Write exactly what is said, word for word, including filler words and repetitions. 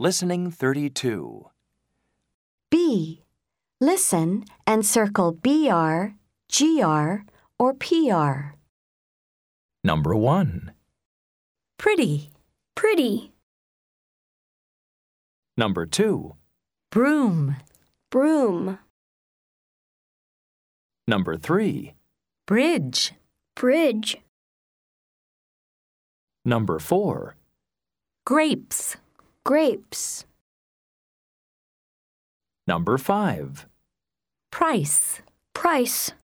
Listening thirty-two. B. Listen and circle B R, G R, or P R. Number one. Pretty, Pretty. Number two. broom, Broom. Number three. bridge, Bridge. Number four. grapes, Grapes. Number five. price. Price.